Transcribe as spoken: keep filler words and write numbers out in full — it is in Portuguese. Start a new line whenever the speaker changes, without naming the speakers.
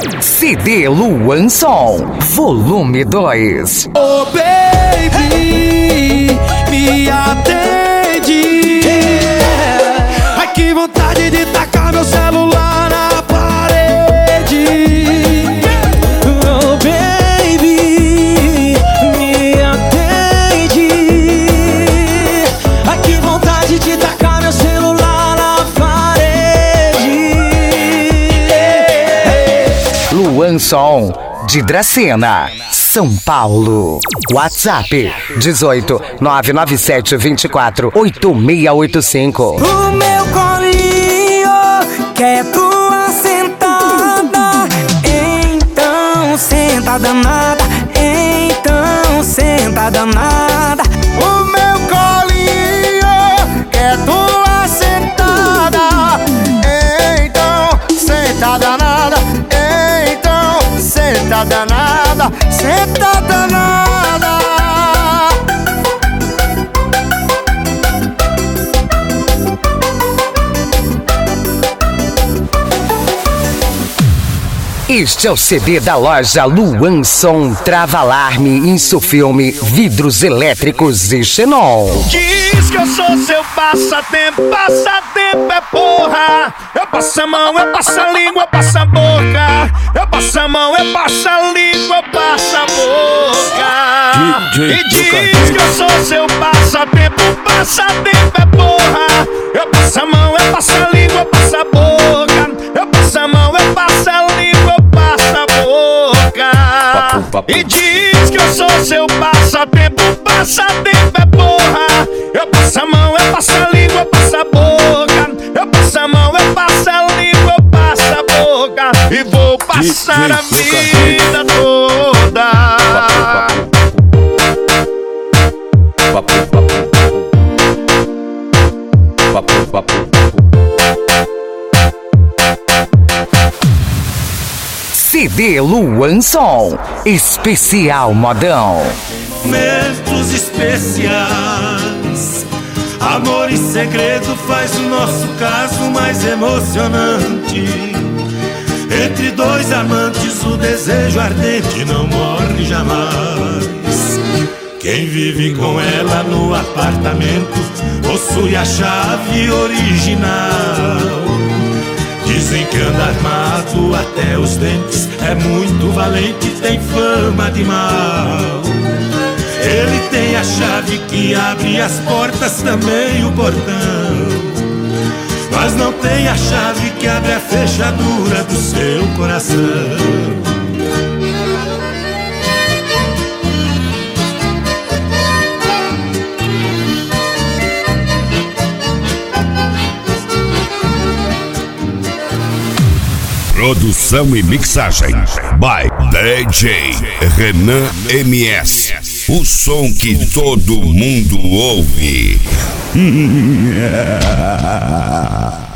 C D Luan Som, volume dois.
Oh baby, me atende. Ai que vontade de tacar meu celular na parede. Oh baby, me atende. Ai que vontade de tacar meu celular na parede.
Luan Som, de Dracena, São Paulo. WhatsApp dezoito, nove nove sete, vinte e quatro, oito seis oito cinco.
O meu colinho quer tua sentada. Então senta danada, então senta danada. O meu colinho quer tua sentada. Então senta danada, então senta danada, senta danada.
Este é o C D da loja Luan Som, Trava-Alarme, Insufilme, vidros elétricos e xenon.
Diz que eu sou seu passatempo, passatempo é porra. Eu passo a mão, eu passo a língua, eu passo a boca. Eu passo a mão, eu passo a língua, eu passo a boca. E diz que eu sou seu passatempo, passatempo é porra. Eu passo a mão, eu passo a língua, eu passo a boca. Eu passo a mão, eu passo a língua, eu passo a boca. E diz que eu sou seu passatempo, passatempo é porra. Eu passo a mão, eu passo a língua, eu passo a boca. Eu passo a mão, eu passo a língua, eu passo a boca. E vou passar a vida toda.
C D Luan Som, especial modão.
Momentos especiais, amor e segredo faz o nosso caso mais emocionante. Entre dois amantes o desejo ardente não morre jamais. Quem vive com ela no apartamento possui a chave original. Dizem que anda armado até os dentes, é muito valente, tem fama de mal. Ele tem a chave que abre as portas, também o portão, mas não tem a chave que abre a fechadura do seu coração.
Produção e mixagem by D J Renan M S. O som que todo mundo ouve.